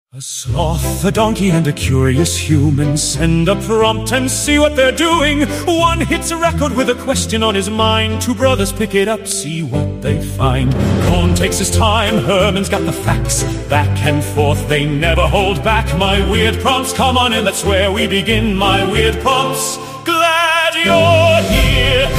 A sloth, a donkey, and a curious human send a prompt and see what they're doing. One hits a record with a question on his mind. Two brothers pick it up, see what they find. Cohn takes his time, Herman's got the facts. Back and forth, they never hold back. My weird prompts, come on in, that's where we begin. My weird prompts, glad you're here.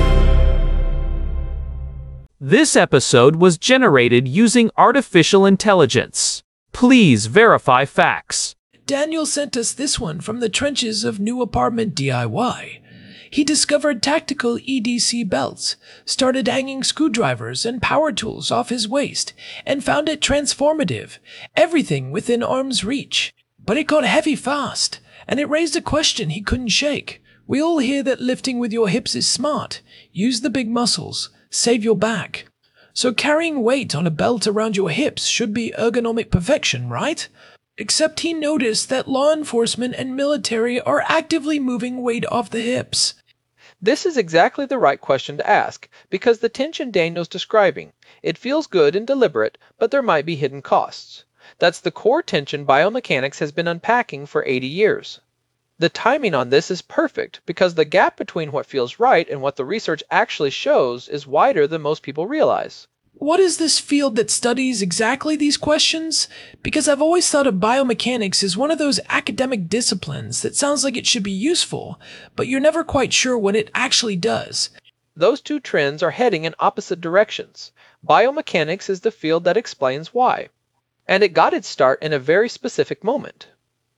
This episode was generated using artificial intelligence. Please verify facts. Daniel sent us this one from the trenches of New Apartment DIY. He discovered tactical EDC belts, started hanging screwdrivers and power tools off his waist, and found it transformative, everything within arm's reach. But it got heavy fast, and it raised a question he couldn't shake. We all hear that lifting with your hips is smart. Use the big muscles, save your back. So carrying weight on a belt around your hips should be ergonomic perfection, right? Except he noticed that law enforcement and military are actively moving weight off the hips. This is exactly the right question to ask, because the tension Daniel's describing. It feels good and deliberate, but there might be hidden costs. That's the core tension biomechanics has been unpacking for 80 years. The timing on this is perfect because the gap between what feels right and what the research actually shows is wider than most people realize. What is this field that studies exactly these questions? Because I've always thought of biomechanics as one of those academic disciplines that sounds like it should be useful, but you're never quite sure what it actually does. Those two trends are heading in opposite directions. Biomechanics is the field that explains why. And it got its start in a very specific moment.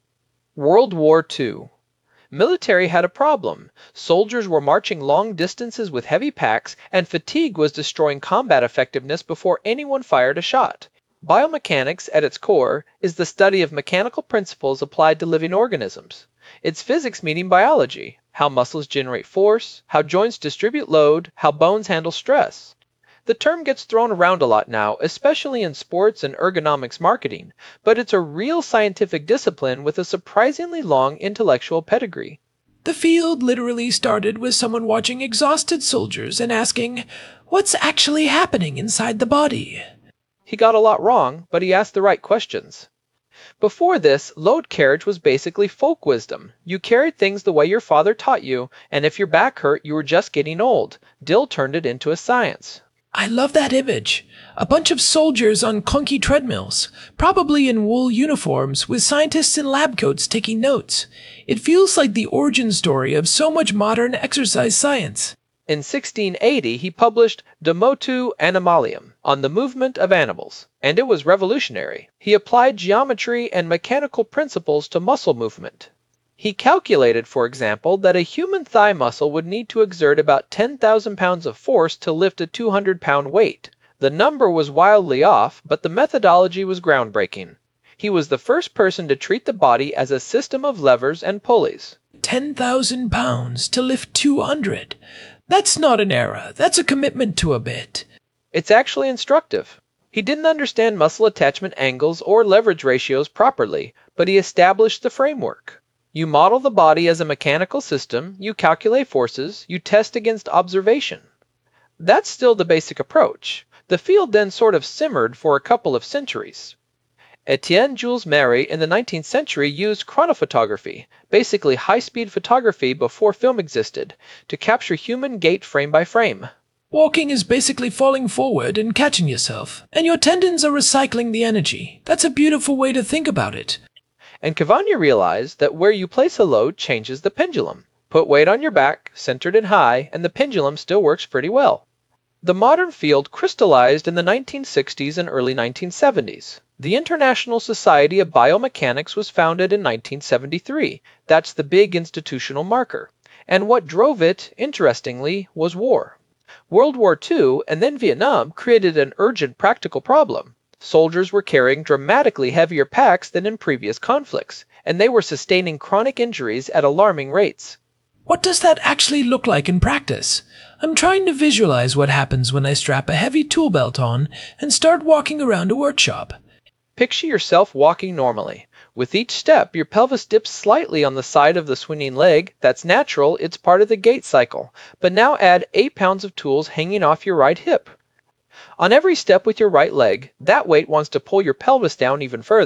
World War II. Military had a problem. Soldiers were marching long distances with heavy packs, and fatigue was destroying combat effectiveness before anyone fired a shot. Biomechanics, at its core, is the study of mechanical principles applied to living organisms. It's physics meeting biology, how muscles generate force, how joints distribute load, how bones handle stress. The term gets thrown around a lot now, especially in sports and ergonomics marketing, but it's a real scientific discipline with a surprisingly long intellectual pedigree. The field literally started with someone watching exhausted soldiers and asking, what's actually happening inside the body? He got a lot wrong, but he asked the right questions. Before this, load carriage was basically folk wisdom. You carried things the way your father taught you, and if your back hurt, you were just getting old. Dill turned it into a science. I love that image. A bunch of soldiers on clunky treadmills, probably in wool uniforms with scientists in lab coats taking notes. It feels like the origin story of so much modern exercise science. In 1680, he published De Motu Animalium, on the movement of animals, and it was revolutionary. He applied geometry and mechanical principles to muscle movement. He calculated, for example, that a human thigh muscle would need to exert about 10,000 pounds of force to lift a 200-pound weight. The number was wildly off, but the methodology was groundbreaking. He was the first person to treat the body as a system of levers and pulleys. 10,000 pounds to lift 200. That's not an error. That's a commitment to a bit. It's actually instructive. He didn't understand muscle attachment angles or leverage ratios properly, but he established the framework. You model the body as a mechanical system, you calculate forces, you test against observation. That's still the basic approach. The field then sort of simmered for a couple of centuries. Etienne Jules Méry in the 19th century used chronophotography, basically high-speed photography before film existed, to capture human gait frame by frame. Walking is basically falling forward and catching yourself, and your tendons are recycling the energy. That's a beautiful way to think about it. And Cavagna realized that where you place a load changes the pendulum. Put weight on your back, centered and high, and the pendulum still works pretty well. The modern field crystallized in the 1960s and early 1970s. The International Society of Biomechanics was founded in 1973. That's the big institutional marker. And what drove it, interestingly, was war. World War II and then Vietnam created an urgent practical problem. Soldiers were carrying dramatically heavier packs than in previous conflicts, and they were sustaining chronic injuries at alarming rates. What does that actually look like in practice? I'm trying to visualize what happens when I strap a heavy tool belt on and start walking around a workshop. Picture yourself walking normally. With each step, your pelvis dips slightly on the side of the swinging leg. That's natural, it's part of the gait cycle. But now add 8 pounds of tools hanging off your right hip. On every step with your right leg, that weight wants to pull your pelvis down even further.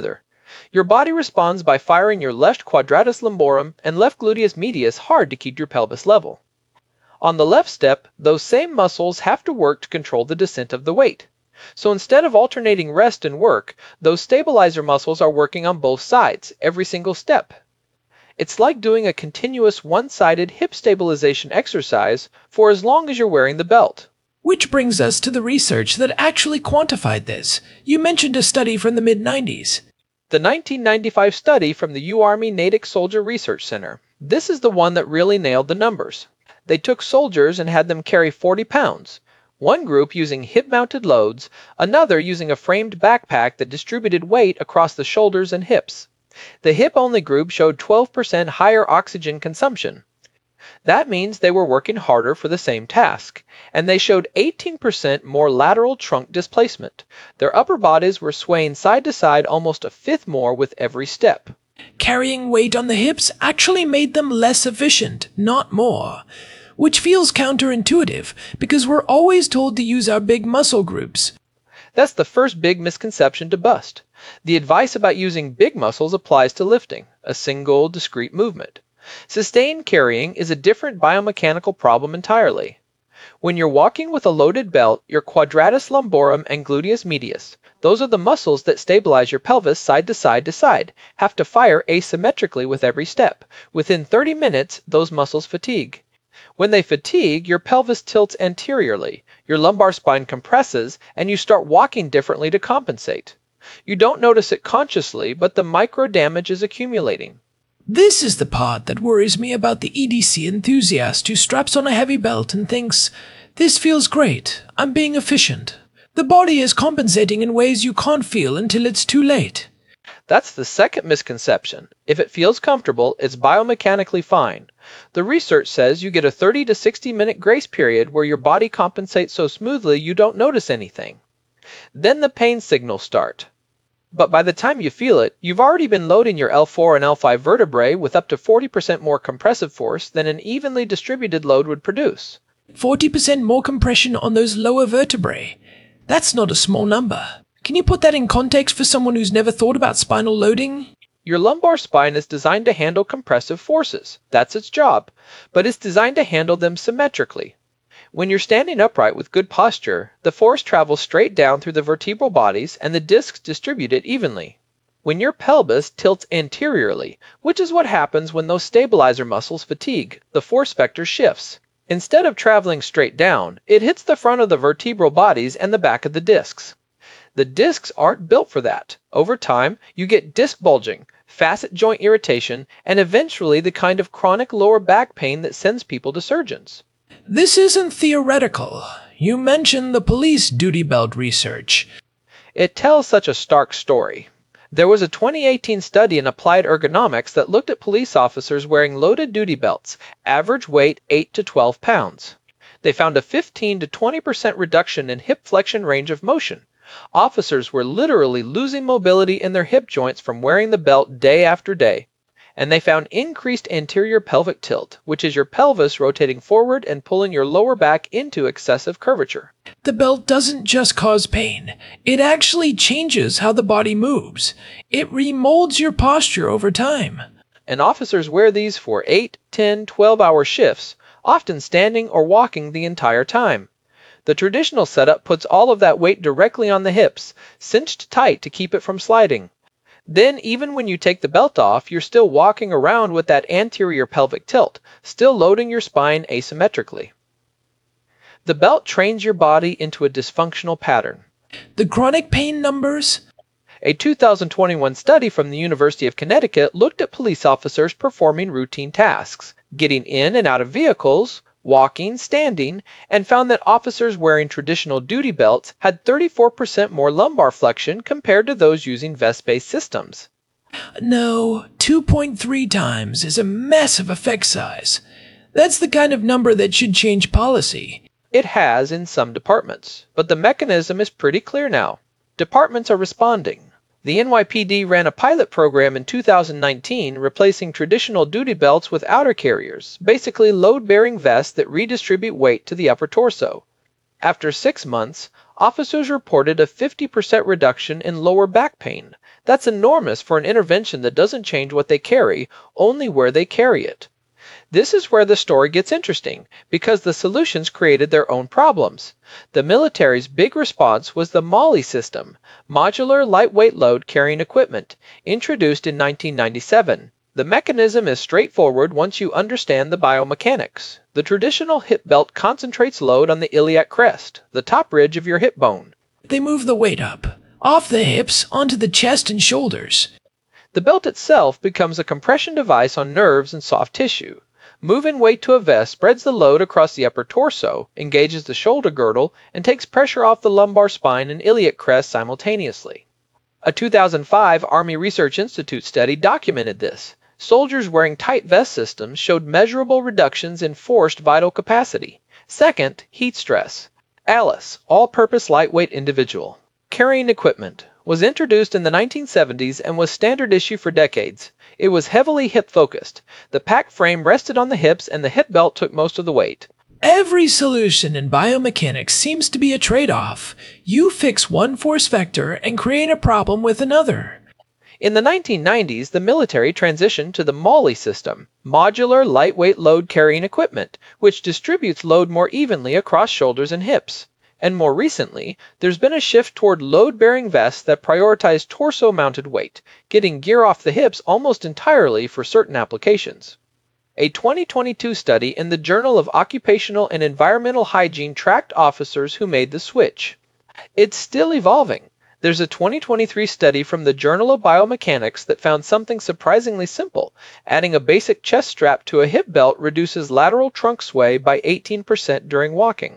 Your body responds by firing your left quadratus lumborum and left gluteus medius hard to keep your pelvis level. On the left step, those same muscles have to work to control the descent of the weight. So instead of alternating rest and work, those stabilizer muscles are working on both sides, every single step. It's like doing a continuous one-sided hip stabilization exercise for as long as you're wearing the belt. Which brings us to the research that actually quantified this. You mentioned a study from the mid-90s. The 1995 study from the U-Army Natick Soldier Research Center. This is the one that really nailed the numbers. They took soldiers and had them carry 40 pounds. One group using hip-mounted loads, another using a framed backpack that distributed weight across the shoulders and hips. The hip-only group showed 12% higher oxygen consumption. That means they were working harder for the same task, and they showed 18% more lateral trunk displacement. Their upper bodies were swaying side to side almost a fifth more with every step. Carrying weight on the hips actually made them less efficient, not more. Which feels counterintuitive, because we're always told to use our big muscle groups. That's the first big misconception to bust. The advice about using big muscles applies to lifting, a single, discrete movement. Sustained carrying is a different biomechanical problem entirely. When you're walking with a loaded belt, your quadratus lumborum and gluteus medius, those are the muscles that stabilize your pelvis side to side to side, have to fire asymmetrically with every step. Within 30 minutes, those muscles fatigue. When they fatigue, your pelvis tilts anteriorly, your lumbar spine compresses, and you start walking differently to compensate. You don't notice it consciously, but the micro damage is accumulating. This is the part that worries me about the EDC enthusiast who straps on a heavy belt and thinks, "This feels great, I'm being efficient." The body is compensating in ways you can't feel until it's too late. That's the second misconception. If it feels comfortable, it's biomechanically fine. The research says you get a 30 to 60 minute grace period where your body compensates so smoothly you don't notice anything. Then the pain signals start. But by the time you feel it, you've already been loading your L4 and L5 vertebrae with up to 40% more compressive force than an evenly distributed load would produce. 40% more compression on those lower vertebrae. That's not a small number. Can you put that in context for someone who's never thought about spinal loading? Your lumbar spine is designed to handle compressive forces. That's its job. But it's designed to handle them symmetrically. When you're standing upright with good posture, the force travels straight down through the vertebral bodies and the discs distribute it evenly. When your pelvis tilts anteriorly, which is what happens when those stabilizer muscles fatigue, the force vector shifts. Instead of traveling straight down, it hits the front of the vertebral bodies and the back of the discs. The discs aren't built for that. Over time, you get disc bulging, facet joint irritation, and eventually the kind of chronic lower back pain that sends people to surgeons. This isn't theoretical. You mentioned the police duty belt research. It tells such a stark story. There was a 2018 study in Applied Ergonomics that looked at police officers wearing loaded duty belts, average weight 8 to 12 pounds. They found a 15 to 20% reduction in hip flexion range of motion. Officers were literally losing mobility in their hip joints from wearing the belt day after day. And they found increased anterior pelvic tilt, which is your pelvis rotating forward and pulling your lower back into excessive curvature. The belt doesn't just cause pain. It actually changes how the body moves. It remolds your posture over time. And officers wear these for 8, 10, 12-hour shifts, often standing or walking the entire time. The traditional setup puts all of that weight directly on the hips, cinched tight to keep it from sliding. Then, even when you take the belt off, you're still walking around with that anterior pelvic tilt, still loading your spine asymmetrically. The belt trains your body into a dysfunctional pattern. The chronic pain numbers? A 2021 study from the University of Connecticut looked at police officers performing routine tasks, getting in and out of vehicles, walking, standing, and found that officers wearing traditional duty belts had 34% more lumbar flexion compared to those using vest-based systems. No, 2.3 times is a massive effect size. That's the kind of number that should change policy. It has in some departments, but the mechanism is pretty clear now. Departments are responding. The NYPD ran a pilot program in 2019 replacing traditional duty belts with outer carriers, basically load-bearing vests that redistribute weight to the upper torso. After 6 months, officers reported a 50% reduction in lower back pain. That's enormous for an intervention that doesn't change what they carry, only where they carry it. This is where the story gets interesting, because the solutions created their own problems. The military's big response was the MOLLE system, Modular Lightweight Load Carrying Equipment, introduced in 1997. The mechanism is straightforward once you understand the biomechanics. The traditional hip belt concentrates load on the iliac crest, the top ridge of your hip bone. They move the weight up, off the hips, onto the chest and shoulders. The belt itself becomes a compression device on nerves and soft tissue. Moving weight to a vest spreads the load across the upper torso, engages the shoulder girdle, and takes pressure off the lumbar spine and iliac crest simultaneously. A 2005 Army Research Institute study documented this. Soldiers wearing tight vest systems showed measurable reductions in forced vital capacity. Second, heat stress. ALICE, All-Purpose Lightweight Individual. Carrying equipment was introduced in the 1970s and was standard issue for decades. It was heavily hip-focused. The pack frame rested on the hips and the hip belt took most of the weight. Every solution in biomechanics seems to be a trade-off. You fix one force vector and create a problem with another. In the 1990s, the military transitioned to the MOLLE system, Modular Lightweight Load Carrying Equipment, which distributes load more evenly across shoulders and hips. And more recently, there's been a shift toward load-bearing vests that prioritize torso-mounted weight, getting gear off the hips almost entirely for certain applications. A 2022 study in the Journal of Occupational and Environmental Hygiene tracked officers who made the switch. It's still evolving. There's a 2023 study from the Journal of Biomechanics that found something surprisingly simple. Adding a basic chest strap to a hip belt reduces lateral trunk sway by 18% during walking.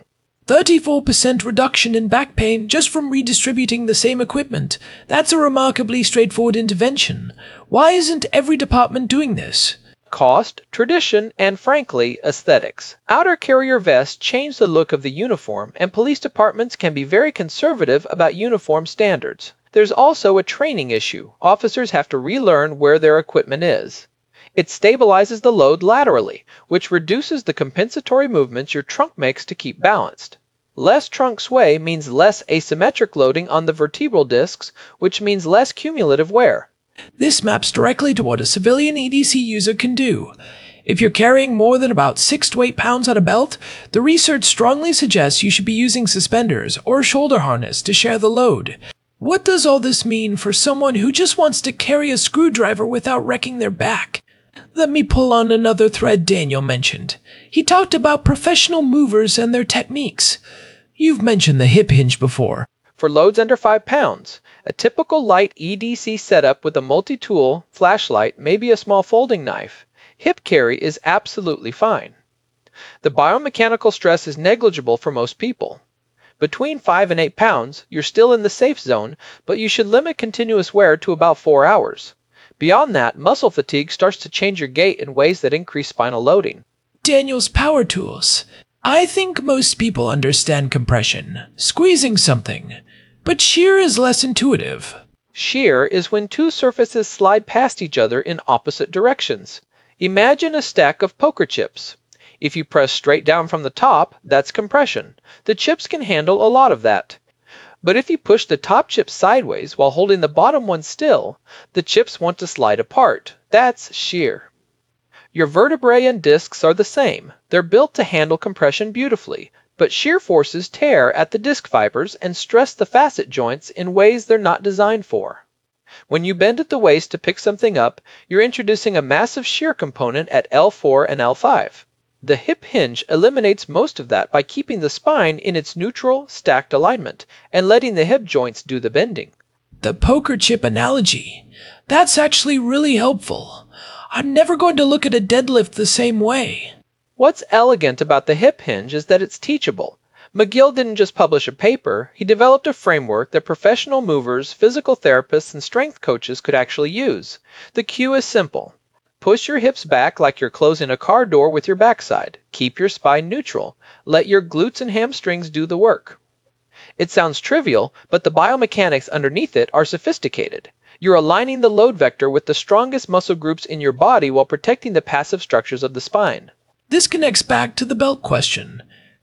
34% reduction in back pain just from redistributing the same equipment. That's a remarkably straightforward intervention. Why isn't every department doing this? Cost, tradition, and frankly, aesthetics. Outer carrier vests change the look of the uniform, and police departments can be very conservative about uniform standards. There's also a training issue. Officers have to relearn where their equipment is. It stabilizes the load laterally, which reduces the compensatory movements your trunk makes to keep balanced. Less trunk sway means less asymmetric loading on the vertebral discs, which means less cumulative wear. This maps directly to what a civilian EDC user can do. If you're carrying more than about 6 to 8 pounds on a belt, the research strongly suggests you should be using suspenders or shoulder harness to share the load. What does all this mean for someone who just wants to carry a screwdriver without wrecking their back? Let me pull on another thread Daniel mentioned. He talked about professional movers and their techniques. You've mentioned the hip hinge before. For loads under 5 pounds, a typical light EDC setup with a multi-tool, flashlight, maybe a small folding knife, hip carry is absolutely fine. The biomechanical stress is negligible for most people. Between 5 and 8 pounds, you're still in the safe zone, but you should limit continuous wear to about 4 hours. Beyond that, muscle fatigue starts to change your gait in ways that increase spinal loading. Daniel's power tools. I think most people understand compression, squeezing something, but shear is less intuitive. Shear is when two surfaces slide past each other in opposite directions. Imagine a stack of poker chips. If you press straight down from the top, that's compression. The chips can handle a lot of that. But if you push the top chip sideways while holding the bottom one still, the chips want to slide apart. That's shear. Your vertebrae and discs are the same. They're built to handle compression beautifully, but shear forces tear at the disc fibers and stress the facet joints in ways they're not designed for. When you bend at the waist to pick something up, you're introducing a massive shear component at L4 and L5. The hip hinge eliminates most of that by keeping the spine in its neutral, stacked alignment and letting the hip joints do the bending. The poker chip analogy. That's actually really helpful. I'm never going to look at a deadlift the same way. What's elegant about the hip hinge is that it's teachable. McGill didn't just publish a paper, he developed a framework that professional movers, physical therapists, and strength coaches could actually use. The cue is simple. Push your hips back like you're closing a car door with your backside. Keep your spine neutral. Let your glutes and hamstrings do the work. It sounds trivial, but the biomechanics underneath it are sophisticated. You're aligning the load vector with the strongest muscle groups in your body while protecting the passive structures of the spine. This connects back to the belt question.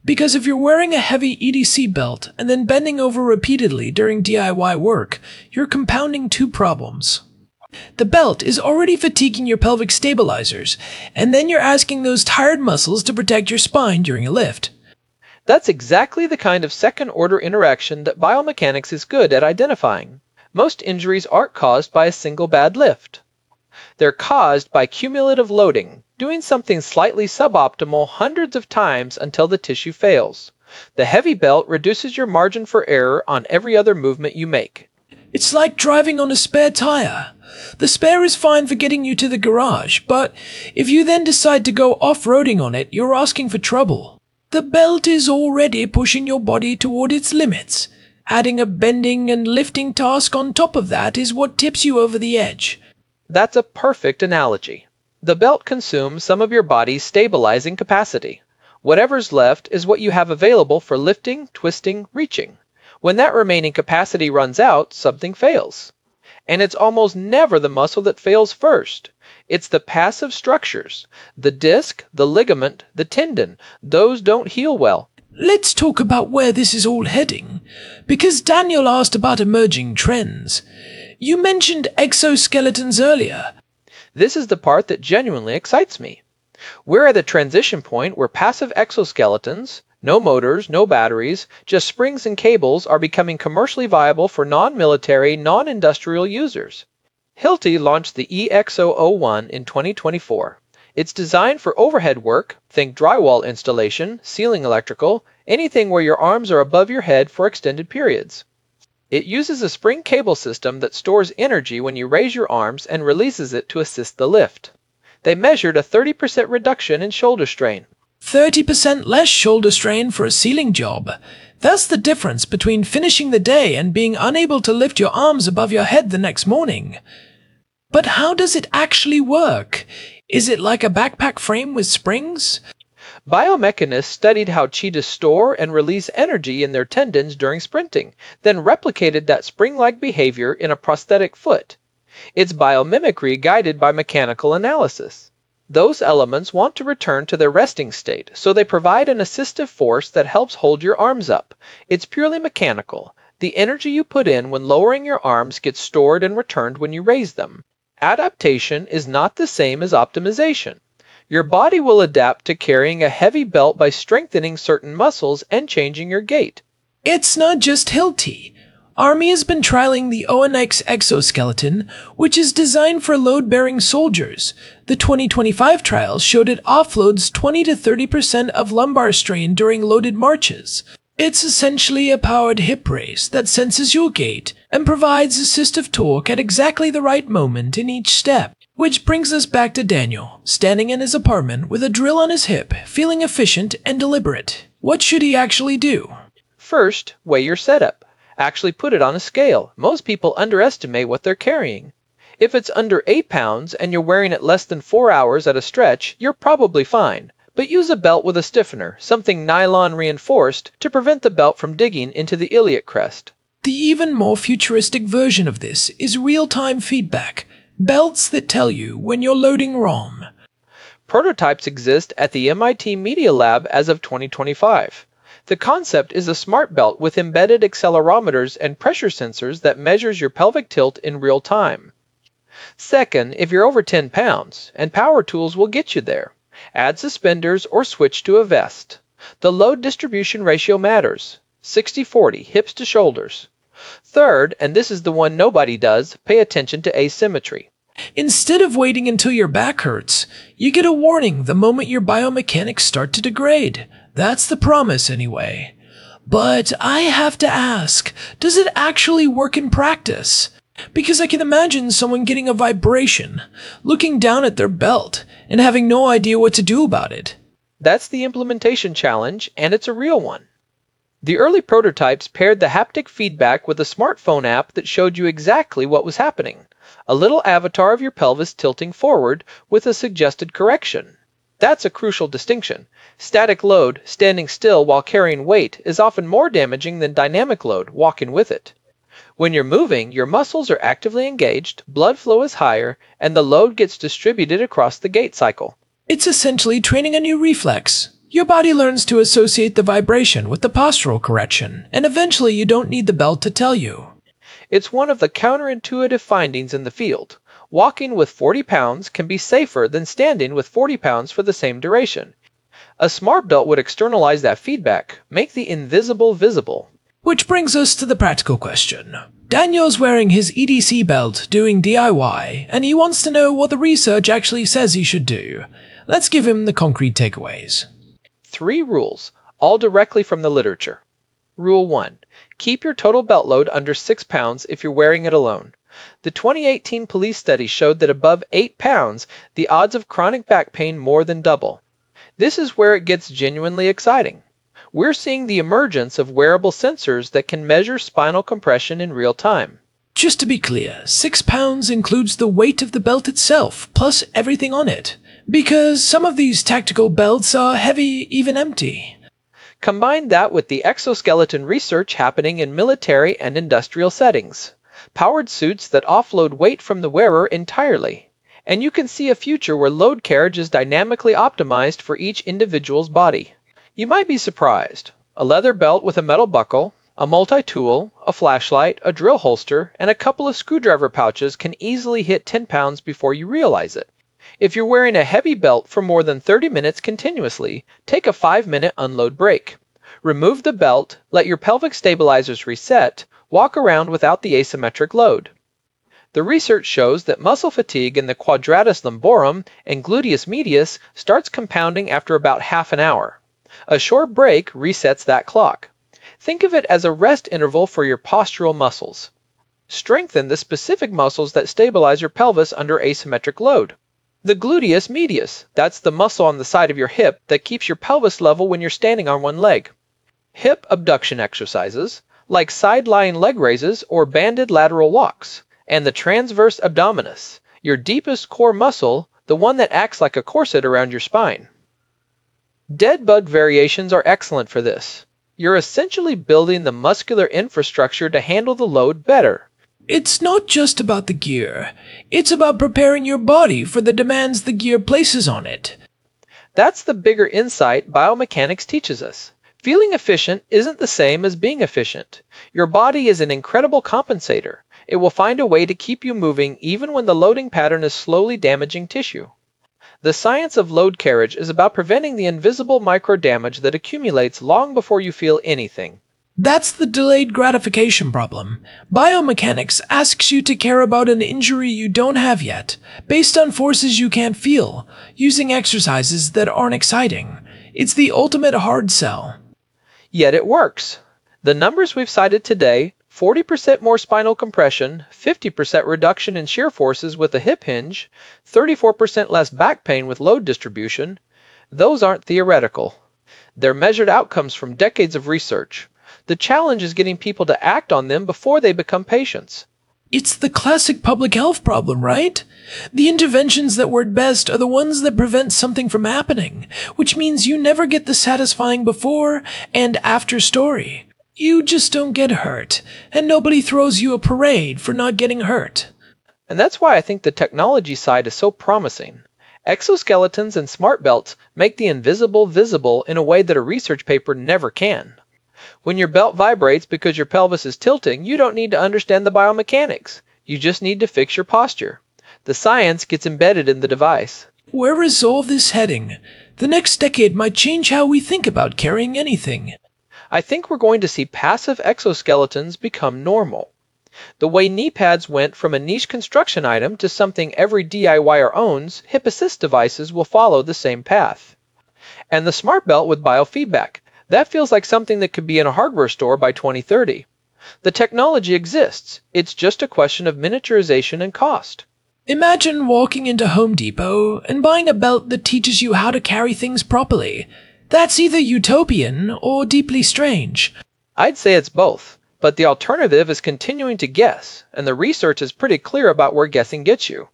Because if you're wearing a heavy EDC belt and then bending over repeatedly during DIY work, you're compounding two problems. The belt is already fatiguing your pelvic stabilizers, and then you're asking those tired muscles to protect your spine during a lift. That's exactly the kind of second-order interaction that biomechanics is good at identifying. Most injuries aren't caused by a single bad lift. They're caused by cumulative loading, doing something slightly suboptimal hundreds of times until the tissue fails. The heavy belt reduces your margin for error on every other movement you make. It's like driving on a spare tire. The spare is fine for getting you to the garage, but if you then decide to go off-roading on it, you're asking for trouble. The belt is already pushing your body toward its limits. Adding a bending and lifting task on top of that is what tips you over the edge. That's a perfect analogy. The belt consumes some of your body's stabilizing capacity. Whatever's left is what you have available for lifting, twisting, reaching. When that remaining capacity runs out, something fails. And it's almost never the muscle that fails first. It's the passive structures. The disc, the ligament, the tendon. Those don't heal well. Let's talk about where this is all heading, because Daniel asked about emerging trends. You mentioned exoskeletons earlier. This is the part that genuinely excites me. We're at a transition point where passive exoskeletons, no motors, no batteries, just springs and cables are becoming commercially viable for non-military, non-industrial users. Hilti launched the EXO-01 in 2024. It's designed for overhead work, think drywall installation, ceiling electrical, anything where your arms are above your head for extended periods. It uses a spring cable system that stores energy when you raise your arms and releases it to assist the lift. They measured a 30% reduction in shoulder strain. 30% less shoulder strain for a ceiling job. That's the difference between finishing the day and being unable to lift your arms above your head the next morning. But how does it actually work? Is it like a backpack frame with springs? Biomechanists studied how cheetahs store and release energy in their tendons during sprinting, then replicated that spring-like behavior in a prosthetic foot. It's biomimicry guided by mechanical analysis. Those elements want to return to their resting state, so they provide an assistive force that helps hold your arms up. It's purely mechanical. The energy you put in when lowering your arms gets stored and returned when you raise them. Adaptation is not the same as optimization. Your body will adapt to carrying a heavy belt by strengthening certain muscles and changing your gait. It's not just Hilti. Army has been trialing the ONX exoskeleton, which is designed for load-bearing soldiers. The 2025 trials showed it offloads 20 to 30% of lumbar strain during loaded marches. It's essentially a powered hip brace that senses your gait and provides assistive torque at exactly the right moment in each step. Which brings us back to Daniel, standing in his apartment with a drill on his hip, feeling efficient and deliberate. What should he actually do? First, weigh your setup. Actually put it on a scale. Most people underestimate what they're carrying. If it's under 8 pounds and you're wearing it less than 4 hours at a stretch, you're probably fine. But use a belt with a stiffener, something nylon reinforced, to prevent the belt from digging into the iliac crest. The even more futuristic version of this is real-time feedback. Belts that tell you when you're loading wrong. Prototypes exist at the MIT Media Lab as of 2025. The concept is a smart belt with embedded accelerometers and pressure sensors that measures your pelvic tilt in real time. Second, if you're over 10 pounds, and power tools will get you there. Add suspenders or switch to a vest. The load distribution ratio matters. 60-40, hips to shoulders. Third, and this is the one nobody does, pay attention to asymmetry. Instead of waiting until your back hurts, you get a warning the moment your biomechanics start to degrade. That's the promise anyway. But I have to ask, does it actually work in practice? Because I can imagine someone getting a vibration, looking down at their belt, and having no idea what to do about it. That's the implementation challenge, and it's a real one. The early prototypes paired the haptic feedback with a smartphone app that showed you exactly what was happening. A little avatar of your pelvis tilting forward with a suggested correction. That's a crucial distinction. Static load, standing still while carrying weight, is often more damaging than dynamic load, walking with it. When you're moving, your muscles are actively engaged, blood flow is higher, and the load gets distributed across the gait cycle. It's essentially training a new reflex. Your body learns to associate the vibration with the postural correction, and eventually you don't need the belt to tell you. It's one of the counterintuitive findings in the field. Walking with 40 pounds can be safer than standing with 40 pounds for the same duration. A smart belt would externalize that feedback, make the invisible visible. Which brings us to the practical question. Daniel's wearing his EDC belt doing DIY, and he wants to know what the research actually says he should do. Let's give him the concrete takeaways. 3 rules, all directly from the literature. Rule 1. Keep your total belt load under 6 pounds if you're wearing it alone. The 2018 police study showed that above 8 pounds, the odds of chronic back pain more than double. This is where it gets genuinely exciting. We're seeing the emergence of wearable sensors that can measure spinal compression in real time. Just to be clear, 6 pounds includes the weight of the belt itself, plus everything on it. Because some of these tactical belts are heavy, even empty. Combine that with the exoskeleton research happening in military and industrial settings. Powered suits that offload weight from the wearer entirely. And you can see a future where load carriage is dynamically optimized for each individual's body. You might be surprised. A leather belt with a metal buckle, a multi-tool, a flashlight, a drill holster, and a couple of screwdriver pouches can easily hit 10 pounds before you realize it. If you're wearing a heavy belt for more than 30 minutes continuously, take a 5-minute unload break. Remove the belt, let your pelvic stabilizers reset, walk around without the asymmetric load. The research shows that muscle fatigue in the quadratus lumborum and gluteus medius starts compounding after about half an hour. A short break resets that clock. Think of it as a rest interval for your postural muscles. Strengthen the specific muscles that stabilize your pelvis under asymmetric load. The gluteus medius, that's the muscle on the side of your hip that keeps your pelvis level when you're standing on one leg. Hip abduction exercises, like side-lying leg raises or banded lateral walks. And the transverse abdominis, your deepest core muscle, the one that acts like a corset around your spine. Dead bug variations are excellent for this. You're essentially building the muscular infrastructure to handle the load better. It's not just about the gear. It's about preparing your body for the demands the gear places on it. That's the bigger insight biomechanics teaches us. Feeling efficient isn't the same as being efficient. Your body is an incredible compensator. It will find a way to keep you moving even when the loading pattern is slowly damaging tissue. The science of load carriage is about preventing the invisible micro damage that accumulates long before you feel anything. That's the delayed gratification problem. Biomechanics asks you to care about an injury you don't have yet, based on forces you can't feel, using exercises that aren't exciting. It's the ultimate hard sell. Yet it works. The numbers we've cited today, 40% more spinal compression, 50% reduction in shear forces with a hip hinge, 34% less back pain with load distribution, those aren't theoretical. They're measured outcomes from decades of research. The challenge is getting people to act on them before they become patients. It's the classic public health problem, right? The interventions that work best are the ones that prevent something from happening, which means you never get the satisfying before and after story. You just don't get hurt, and nobody throws you a parade for not getting hurt. And that's why I think the technology side is so promising. Exoskeletons and smart belts make the invisible visible in a way that a research paper never can. When your belt vibrates because your pelvis is tilting, you don't need to understand the biomechanics. You just need to fix your posture. The science gets embedded in the device. Where is all this heading? The next decade might change how we think about carrying anything. I think we're going to see passive exoskeletons become normal. The way knee pads went from a niche construction item to something every DIYer owns, hip assist devices will follow the same path. And the smart belt with biofeedback, that feels like something that could be in a hardware store by 2030. The technology exists, it's just a question of miniaturization and cost. Imagine walking into Home Depot and buying a belt that teaches you how to carry things properly. That's either utopian or deeply strange. I'd say it's both, but the alternative is continuing to guess, and the research is pretty clear about where guessing gets you.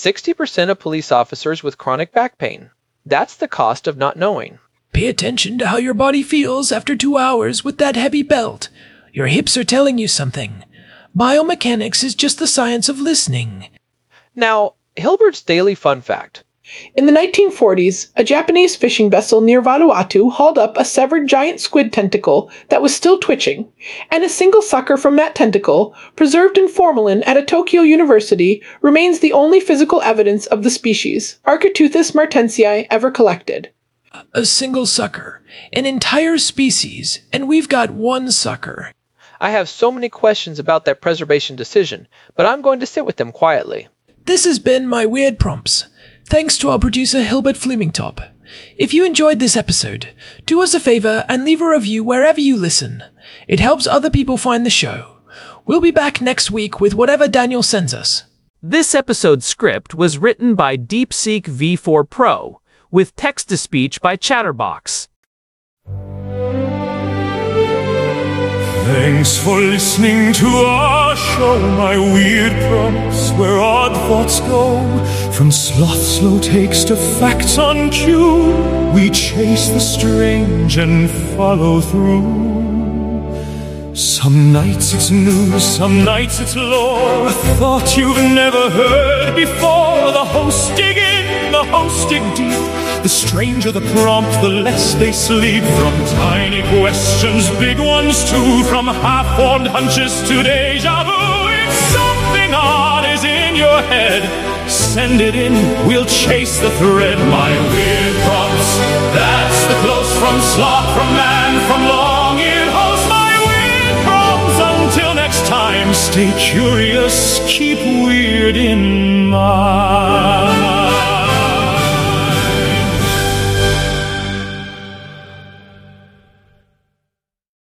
60% of police officers with chronic back pain. That's the cost of not knowing. Pay attention to how your body feels after 2 hours with that heavy belt. Your hips are telling you something. Biomechanics is just the science of listening. Now, Hilbert's daily fun fact. In the 1940s, a Japanese fishing vessel near Vanuatu hauled up a severed giant squid tentacle that was still twitching, and a single sucker from that tentacle, preserved in formalin at a Tokyo university, remains the only physical evidence of the species, Architeuthis martensii, ever collected. A single sucker, an entire species, and we've got one sucker. I have so many questions about that preservation decision, but I'm going to sit with them quietly. This has been My Weird Prompts. Thanks to our producer Hilbert Flemingtop. If you enjoyed this episode, do us a favor and leave a review wherever you listen. It helps other people find the show. We'll be back next week with whatever Daniel sends us. This episode's script was written by DeepSeek V4 Pro, with text-to-speech by Chatterbox. Thanks for listening to our show, My Weird Prompts, where odd thoughts go. From sloth slow takes to facts on cue, we chase the strange and follow through. Some nights it's news, some nights it's lore, a thought you've never heard before. The hosts dig in, the hosts dig deep. The stranger the prompt, the less they sleep. From tiny questions, big ones too. From half-formed hunches to deja vu. If something odd is in your head, send it in, we'll chase the thread. My Weird Prompts, that's the close from sloth, from man, from long-eared host. My Weird Prompts, until next time, stay curious, keep weird in mind.